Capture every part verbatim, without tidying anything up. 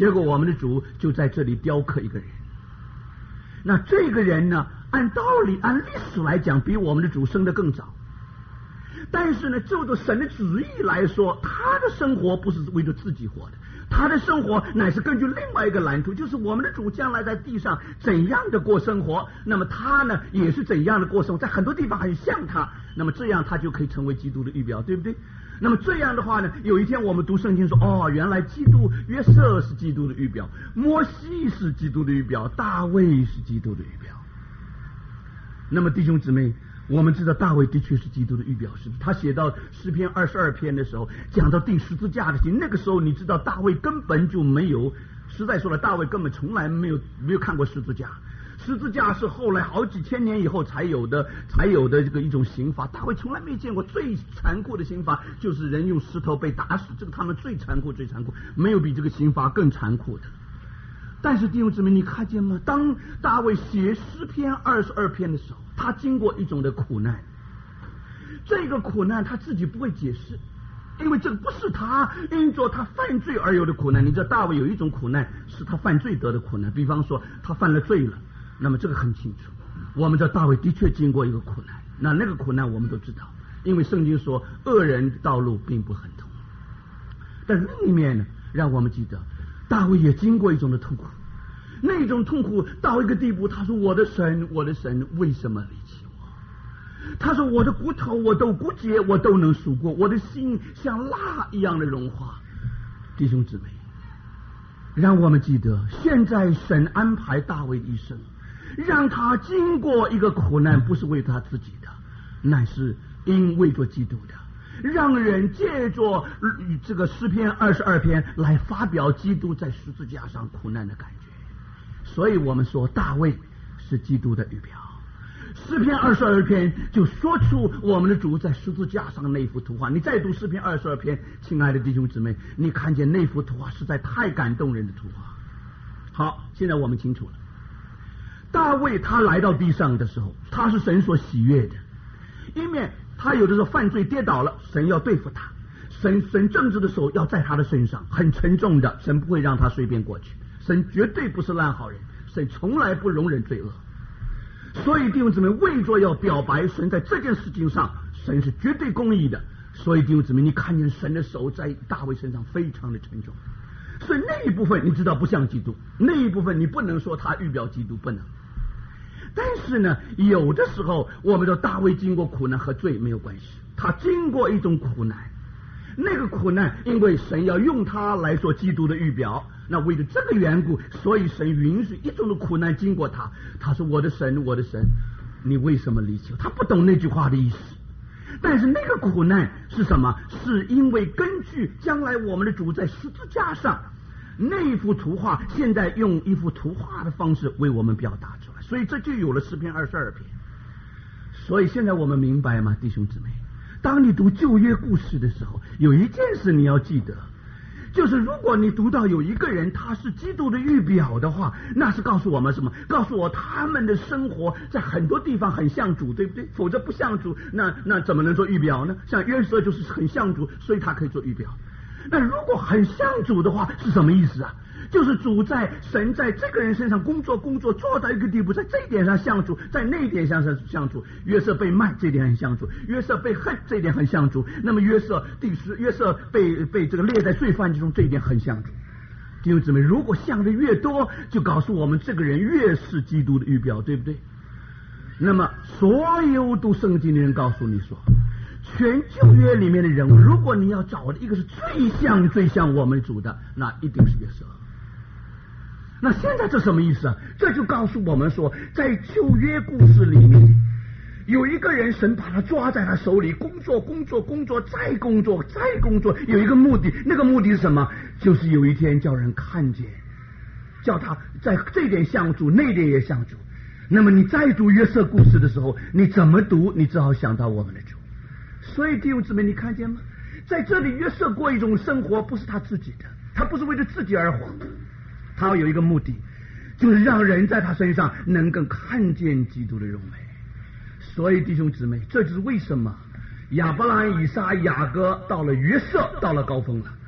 结果我们的主就在这里雕刻一个人。那这个人呢，按道理按历史来讲比我们的主生得更早，但是呢就着神的旨意来说，他的生活不是为着自己活的，他的生活乃是根据另外一个蓝图，就是我们的主将来在地上怎样的过生活，那么他呢也是怎样的过生活，在很多地方很像他，那么这样他就可以成为基督的预表，对不对？那么这样的话呢，有一天我们读圣经说，哦，原来基督约瑟是基督的预表，摩西是基督的预表，大卫是基督的预表。那么弟兄姊妹，我们知道大卫的确是基督的预表，是他写到诗篇二十二篇的时候，讲到钉十字架的事情，那个时候你知道大卫根本就没有，实在说了，大卫根本从来没有没有看过十字架。十字架是后来好几千年以后才有的，才有的这个一种刑罚。大卫从来没见过，最残酷的刑罚就是人用石头被打死，这个他们最残酷最残酷，没有比这个刑罚更残酷的。但是弟兄姊妹，你看见吗？当大卫写诗篇二十二篇的时候，他经过一种的苦难，这个苦难他自己不会解释，因为这个不是他因着他犯罪而有的苦难。你知道大卫有一种苦难是他犯罪得的苦难，比方说他犯了罪了，那么这个很清楚，我们知道大卫的确经过一个苦难，那那个苦难我们都知道，因为圣经说恶人道路并不很通。但是另一面呢，让我们记得大卫也经过一种的痛苦，那种痛苦到一个地步，他说我的神我的神为什么离弃我？他说我的骨头我都骨节我都能数过，我的心像蜡一样的融化。弟兄姊妹，让我们记得现在神安排大卫的一生，让他经过一个苦难，不是为他自己的，乃是因为着基督的，让人借着这个诗篇二十二篇来发表基督在十字架上苦难的感觉。所以我们说大卫是基督的预表。诗篇二十二篇就说出我们的主在十字架上那幅图画。你再读诗篇二十二篇，亲爱的弟兄姊妹，你看见那幅图画实在太感动人的图画。好，现在我们清楚了，大卫他来到地上的时候，他是神所喜悦的，因为他有的时候犯罪跌倒了，神要对付他，神神政治的手要在他的身上，很沉重的，神不会让他随便过去，神绝对不是烂好人，神从来不容忍罪恶。所以弟兄姊妹，为着要表白神在这件事情上神是绝对公义的，所以弟兄姊妹，你看见神的手在大卫身上非常的沉重，所以那一部分你知道不像基督，那一部分你不能说他预表基督，不能。但是呢，有的时候我们说大卫经过苦难和罪没有关系，他经过一种苦难，那个苦难因为神要用他来做基督的预表，那为了这个缘故，所以神允许一种的苦难经过他。他说我的神我的神你为什么离弃我？他不懂那句话的意思，但是那个苦难是什么？是因为根据将来我们的主在十字架上那一幅图画，现在用一幅图画的方式为我们表达出来，所以这就有了诗篇二十二篇。所以现在我们明白吗，弟兄姊妹？当你读旧约故事的时候，有一件事你要记得，就是如果你读到有一个人他是基督的预表的话，那是告诉我们什么？告诉我他们的生活在很多地方很像主，对不对？否则不像主，那那怎么能做预表呢？像约瑟就是很像主，所以他可以做预表。那如果很像主的话是什么意思啊？就是主在神在这个人身上工作工作做到一个地步，在这一点上像主，在那一点上是像主。约瑟被卖，这一点很像主；约瑟被恨，这一点很像主。那么约瑟第十，约瑟被被这个列在罪犯之中，这一点很像主。弟兄姊妹，如果像的越多，就告诉我们这个人越是基督的预表，对不对？那么所有读圣经的人告诉你说，全旧约里面的人物，如果你要找的一个是最像最像我们主的，那一定是约瑟。那现在这什么意思啊？这就告诉我们说，在旧约故事里面，有一个人神把他抓在他手里，工作工作工作再工作再工作，有一个目的，那个目的是什么？就是有一天叫人看见，叫他在这点像主，那点也像主。那么你再读约瑟故事的时候，你怎么读？你只好想到我们的主。所以弟兄姊妹，你看见吗？在这里约瑟过一种生活，不是他自己的，他不是为了自己而活，他要有一个目的，就是让人在他身上能够看见基督的荣美。所以弟兄姊妹，这就是为什么亚伯拉罕、以撒、雅各到了约瑟到了高峰了，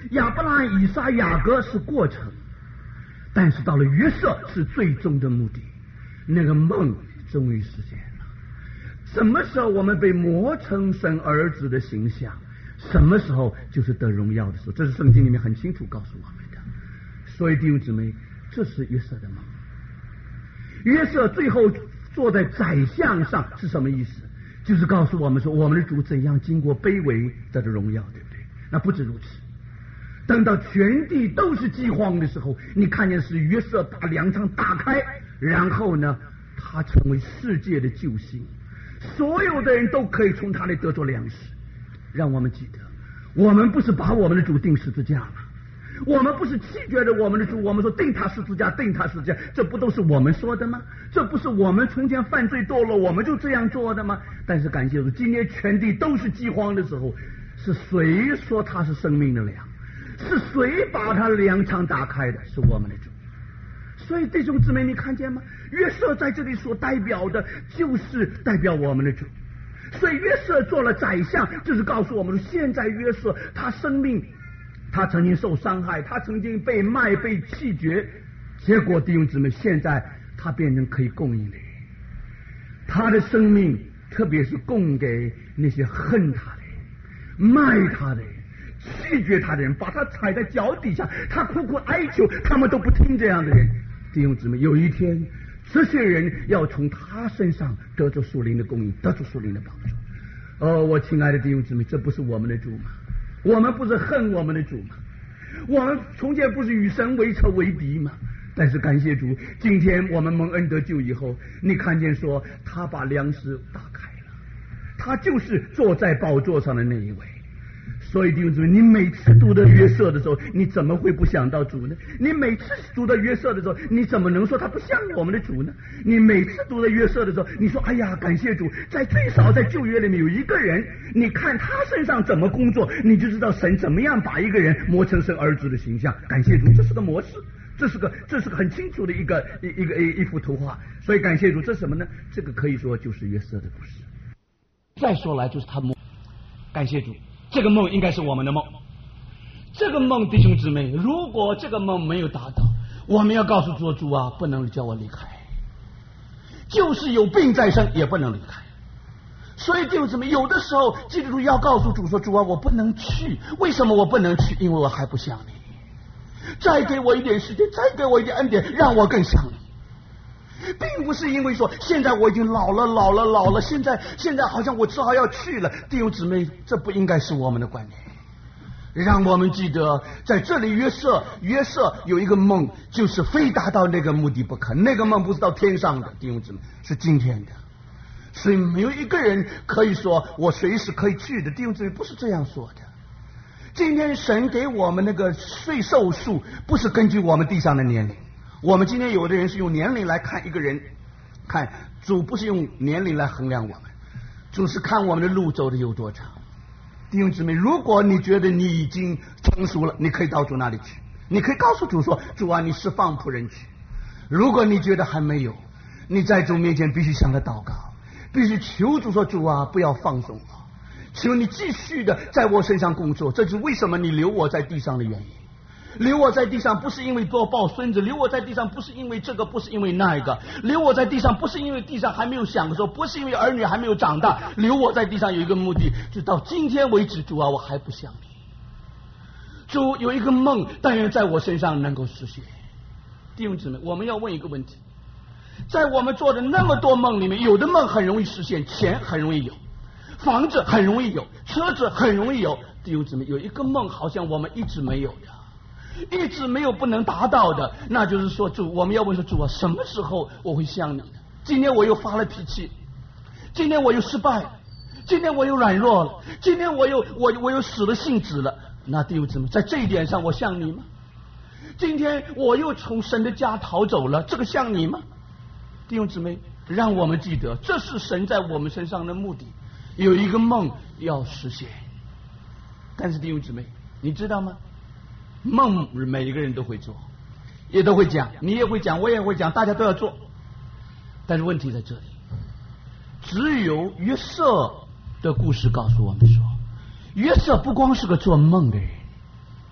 亚伯拉罕、以撒、雅各是过程，但是到了约瑟是最终的目的，那个梦终于实现了。什么时候我们被磨成神儿子的形象，什么时候就是得荣耀的时候，这是圣经里面很清楚告诉我们的。所以弟兄姊妹，这是约瑟的梦。约瑟最后坐在宰相上是什么意思？就是告诉我们说，我们的主怎样经过卑微得的荣耀，对不对？那不止如此，等到全地都是饥荒的时候，你看见是约瑟把粮仓打开，然后呢，他成为世界的救星，所有的人都可以从他那得着粮食。让我们记得，我们不是把我们的主钉十字架了，我们不是弃绝了我们的主，我们说钉他十字架，钉他十字架，这不都是我们说的吗？这不是我们从前犯罪堕落我们就这样做的吗？但是感谢主，今天全地都是饥荒的时候，是谁说他是生命的粮？是谁把他粮仓打开的？是我们的主。所以弟兄姊妹，你看见吗？约瑟在这里所代表的就是代表我们的主。所以约瑟做了宰相，就是告诉我们说，现在约瑟他生命，他曾经受伤害，他曾经被卖被弃绝，结果弟兄姊妹，现在他变成可以供应的人，他的生命特别是供给那些恨他的人、卖他的人、拒绝他的人，把他踩在脚底下，他苦苦哀求，他们都不听这样的人。弟兄姊妹，有一天这些人要从他身上得着属灵的供应，得着属灵的帮助。哦，我亲爱的弟兄姊妹，这不是我们的主吗？我们不是恨我们的主吗？我们从前不是与神为仇为敌吗？但是感谢主，今天我们蒙恩得救以后，你看见说他把粮食打开了，他就是坐在宝座上的那一位。所以弟兄姊妹，你每次读的约瑟的时候，你怎么会不想到主呢？你每次读的约瑟的时候，你怎么能说他不像我们的主呢？你每次读的约瑟的时候，你说哎呀，感谢主，在最少在旧约里面有一个人，你看他身上怎么工作，你就知道神怎么样把一个人磨成神儿子的形象。感谢主，这是个模式，这是个这是个很清楚的一个一一个一一幅图画。所以感谢主，这是什么呢？这个可以说就是约瑟的故事。再说来就是他梦，感谢主。这个梦应该是我们的梦，这个梦弟兄姊妹，如果这个梦没有达到，我们要告诉主，主啊，不能叫我离开，就是有病在身也不能离开。所以弟兄姊妹，有的时候基督徒要告诉主说，主啊，我不能去，为什么我不能去？因为我还不像你，再给我一点时间，再给我一点恩典，让我更像你。并不是因为说现在我已经老了老了老了，现在现在好像我只好要去了。弟兄姊妹，这不应该是我们的观念。让我们记得，在这里约瑟约瑟有一个梦，就是非达到那个目的不可。那个梦不是到天上的，弟兄姊妹，是今天的。所以没有一个人可以说我随时可以去的，弟兄姊妹，不是这样说的。今天神给我们那个岁寿数，不是根据我们地上的年龄。我们今天有的人是用年龄来看一个人，看主不是用年龄来衡量我们，主是看我们的路走的有多长。弟兄姊妹，如果你觉得你已经成熟了，你可以到主那里去，你可以告诉主说，主啊，你释放仆人去。如果你觉得还没有，你在主面前必须向他祷告，必须求主说，主啊，不要放松我，求你继续的在我身上工作。这是为什么你留我在地上的原因。留我在地上不是因为多抱孙子，留我在地上不是因为这个，不是因为那一个，留我在地上不是因为地上还没有享受，不是因为儿女还没有长大，留我在地上有一个目的，就到今天为止，主啊，我还不像你。主有一个梦，但愿在我身上能够实现。弟兄姊妹，我们要问一个问题，在我们做的那么多梦里面，有的梦很容易实现，钱很容易有，房子很容易有，车子很容易有。弟兄姊妹，有一个梦好像我们一直没有的，一直没有不能达到的，那就是说，主，我们要问说，主啊，什么时候我会像你呢？今天我又发了脾气，今天我又失败了，今天我又软弱了，今天我又我我又死了性子了。那弟兄姊妹，在这一点上我像你吗？今天我又从神的家逃走了，这个像你吗？弟兄姊妹，让我们记得，这是神在我们身上的目的，有一个梦要实现。但是弟兄姊妹，你知道吗？梦每一个人都会做，也都会讲，你也会讲，我也会讲，大家都要做。但是问题在这里，只有约瑟的故事告诉我们说，约瑟不光是个做梦的人，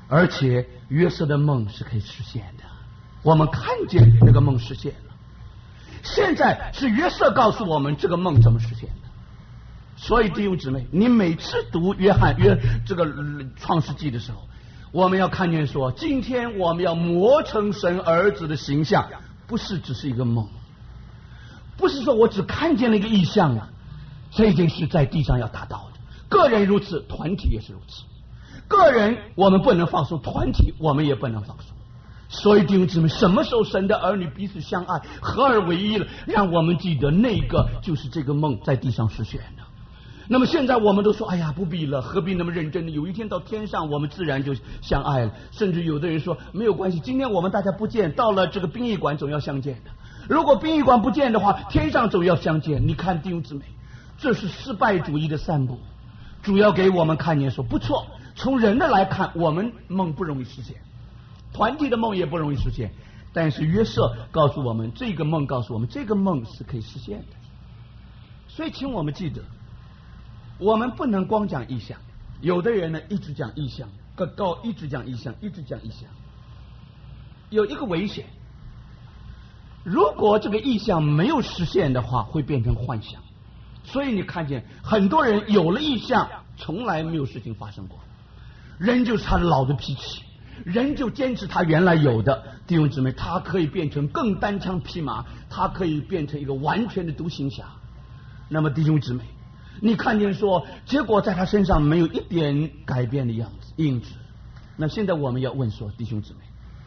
而且约瑟的梦是可以实现的，我们看见那个梦实现了。现在是约瑟告诉我们这个梦怎么实现的。所以弟兄姊妹，你每次读约翰约这个创世纪的时候，我们要看见说，今天我们要磨成神儿子的形象，不是只是一个梦，不是说我只看见了一个意象了，这件事在地上要达到的。个人如此，团体也是如此。个人我们不能放松，团体我们也不能放松。所以弟兄姊妹，什么时候神的儿女彼此相爱，合而为一了，让我们记得那个就是这个梦在地上实现的。那么现在我们都说，哎呀，不必了，何必那么认真呢？有一天到天上，我们自然就相爱了。甚至有的人说，没有关系，今天我们大家不见，到了这个殡仪馆总要相见的。如果殡仪馆不见的话，天上总要相见。你看弟兄姊妹，这是失败主义的散布，主要给我们看见说，不错，从人的来看，我们梦不容易实现，团体的梦也不容易实现，但是约瑟告诉我们，这个梦告诉我们，这个梦是可以实现的。所以请我们记得，我们不能光讲意象。有的人呢一直讲意象，高高一直讲意象，一直讲意象，有一个危险，如果这个意象没有实现的话，会变成幻想。所以你看见很多人有了意象，从来没有事情发生过，人就是他的老的脾气，人就坚持他原来有的。弟兄姊妹，他可以变成更单枪匹马，他可以变成一个完全的独行侠。那么弟兄姊妹，你看见说，结果在他身上没有一点改变的样子印子。那现在我们要问说，弟兄姊妹，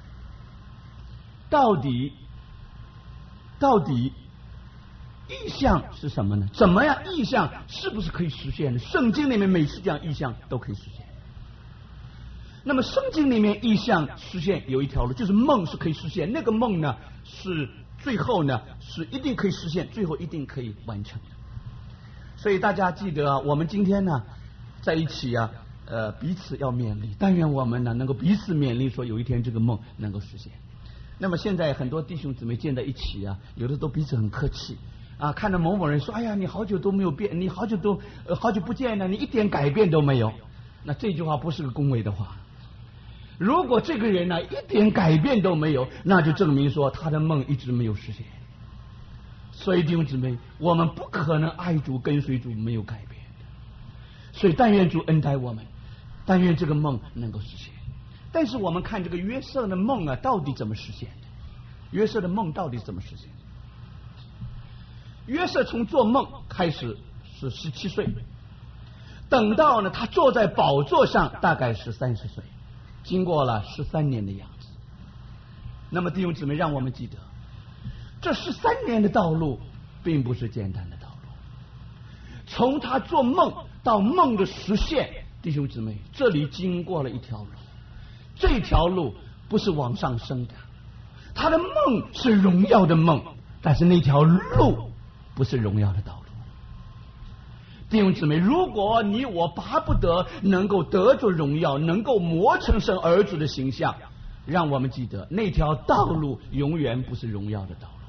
到底到底意象是什么呢？怎么样意象是不是可以实现的？圣经里面每次讲意象都可以实现。那么圣经里面意象实现有一条路，就是梦是可以实现，那个梦呢是最后呢是一定可以实现，最后一定可以完成的。所以大家记得啊，我们今天呢在一起啊，呃彼此要勉励，但愿我们呢能够彼此勉励，说有一天这个梦能够实现。那么现在很多弟兄姊妹见在一起啊，有的都彼此很客气啊，看到某某人说，哎呀，你好久都没有变，你好久都、呃、好久不见了，你一点改变都没有。那这句话不是个恭维的话。如果这个人呢一点改变都没有，那就证明说他的梦一直没有实现。所以弟兄姊妹，我们不可能爱主跟随主没有改变的。所以但愿主恩待我们，但愿这个梦能够实现。但是我们看这个约瑟的梦啊，到底怎么实现的？约瑟的梦到底怎么实现的？约瑟从做梦开始是十七岁，等到呢他坐在宝座上大概是三十岁，经过了十三年的样子。那么弟兄姊妹，让我们记得，这十三年的道路并不是简单的道路。从他做梦到梦的实现，弟兄姊妹，这里经过了一条路，这条路不是往上升的，他的梦是荣耀的梦，但是那条路不是荣耀的道路。弟兄姊妹，如果你我巴不得能够得着荣耀，能够磨成神儿子的形象，让我们记得那条道路永远不是荣耀的道路。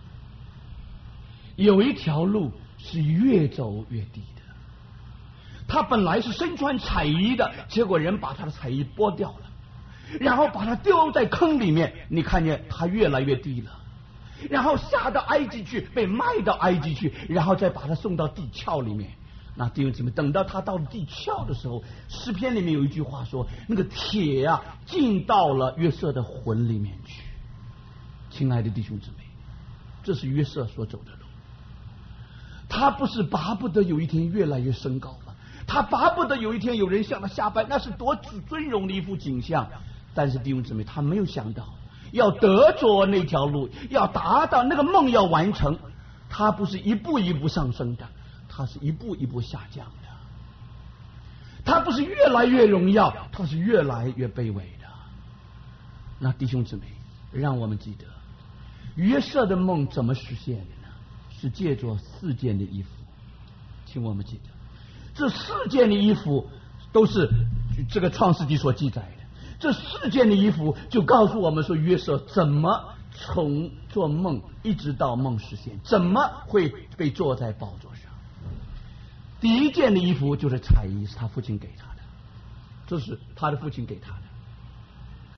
有一条路是越走越低的，他本来是身穿彩衣的，结果人把他的彩衣剥掉了，然后把他丢在坑里面，你看见他越来越低了，然后下到埃及去，被卖到埃及去，然后再把他送到地壳里面。那弟兄姊妹，等到他到了地壳的时候，诗篇里面有一句话说，那个铁啊进到了约瑟的魂里面去。亲爱的弟兄姊妹，这是约瑟所走的路。他不是巴不得有一天越来越升高吗？他巴不得有一天有人向他下拜，那是多尊荣的一幅景象。但是弟兄姊妹，他没有想到要得着那条路，要达到那个梦要完成，他不是一步一步上升的，他是一步一步下降的。他不是越来越荣耀，他是越来越卑微的。那弟兄姊妹，让我们记得约瑟的梦怎么实现的呢？是借着四件的衣服。请我们记得，这四件的衣服都是这个创世纪所记载的。这四件的衣服就告诉我们说，约瑟怎么从做梦一直到梦实现，怎么会被坐在宝座上。第一件的衣服就是彩衣，是他父亲给他的，这是他的父亲给他的。